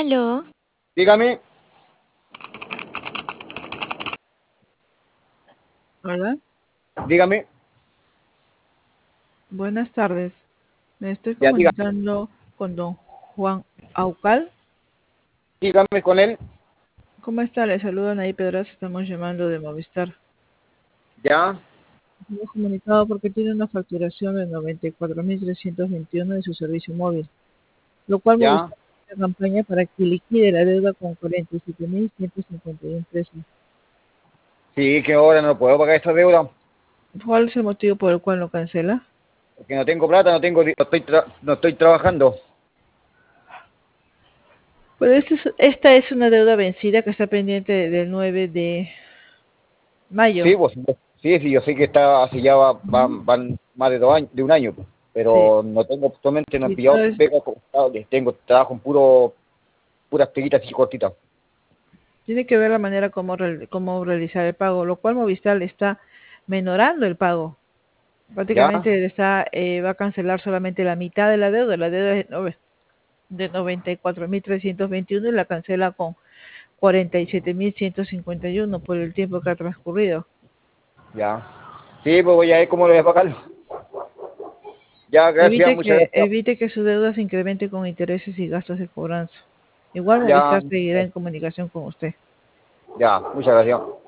Aló, Dígame, Hola, dígame, buenas tardes. Me estoy ya dígame, comunicando con don Juan Aucal. dígame con él, ¿Cómo está? Le saludan ahí Pedras. Estamos llamando de Movistar. ya, Hemos comunicado porque tiene una facturación de 94.321 de su servicio móvil, lo cual ya. Movistar hace una campaña para que liquide la deuda con 47.151 pesos. Sí, que ahora no puedo pagar esta deuda, ¿Cuál es el motivo por el cual lo cancela? porque no tengo plata, no estoy trabajando. Pues esta es una deuda vencida que está pendiente del 9 de mayo. Sí, pues, sí, sí, yo sé que está así ya Ujú. van más de 2 años, de un año, pues, Sí. pero no tengo, actualmente no he Y pillado entonces pega, tengo trabajo en puras peguitas y cortitas. tiene que ver la manera cómo realizar el pago, lo cual Movistar le está menorando el pago. Ya, Prácticamente va a cancelar solamente la mitad de la deuda. La deuda es de 94.321 y la cancela con 47.151 por el tiempo que ha transcurrido. ya. Sí, pues voy a ver cómo lo voy a pagar. Ya, gracias, muchas gracias. Evite que su deuda se incremente con intereses y gastos de cobranza. Igual Ya, Movistar seguirá en comunicación con usted. ya, muchas gracias.